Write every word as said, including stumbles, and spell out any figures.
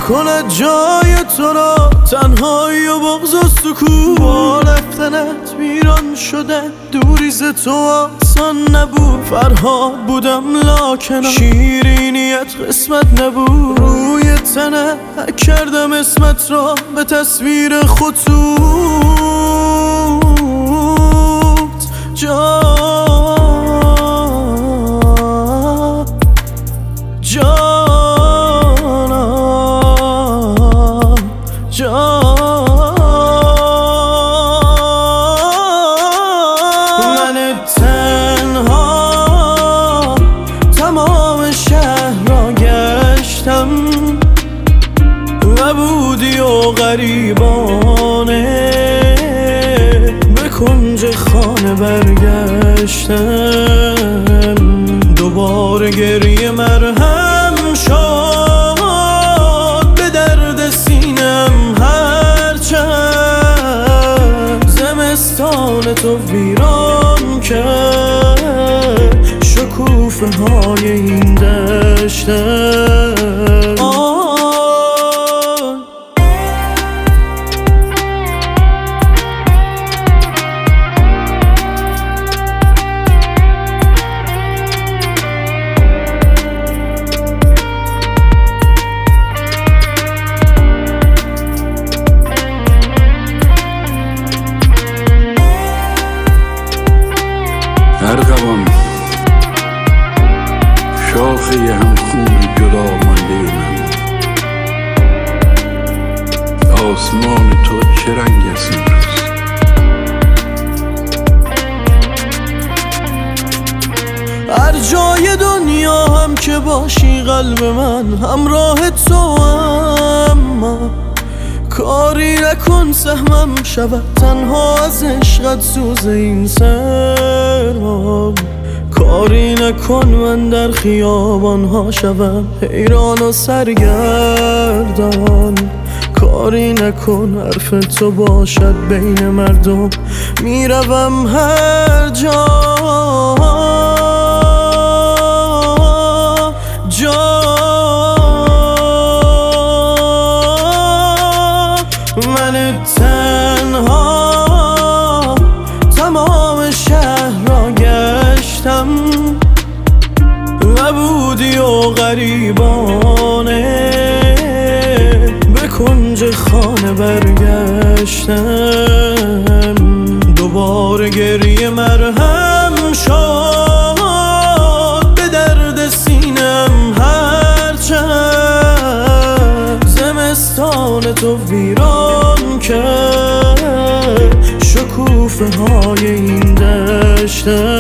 کند جای تو را، تنهایی و بغض و سکوت. با رفتنت ویران شده، دوری ز تو آسان نبود. فرهاد بودم لاکنم، شیرینیت قسمت نبود. روی تنه حک کردم اسمت را به تصویر خطوط. جا جانم جانم من تنها تمام شهر را گشتم و بودی و غریبانه به کنج خانه برگشتم. دوباره گریه مرهم شد به درد سینم، هرچند زمستان تو ویران کرد شکوفه های این دشتم. ارغوان شاخه هم خون جدا مانده من، آسمان تو چه رنگ است امروز؟ هر جای دنیا هم که باشی قلب من همراه تو، اما کاری نکن سهمم شود تنها از عشقت سوز این سرما. کاری نکن من در خیابان ها شوم حیران و سرگردان. کاری نکن حرف تو باشد بین مردم میروم هر جا جا. من تنها تمام شهر را گشتم و بودی و غریبانه به کنج خانه برگشتم. دوباره گریه مرهم شد به درد سینم، هرچند زمستان تو ویران کرد شکوفه های این دشتم.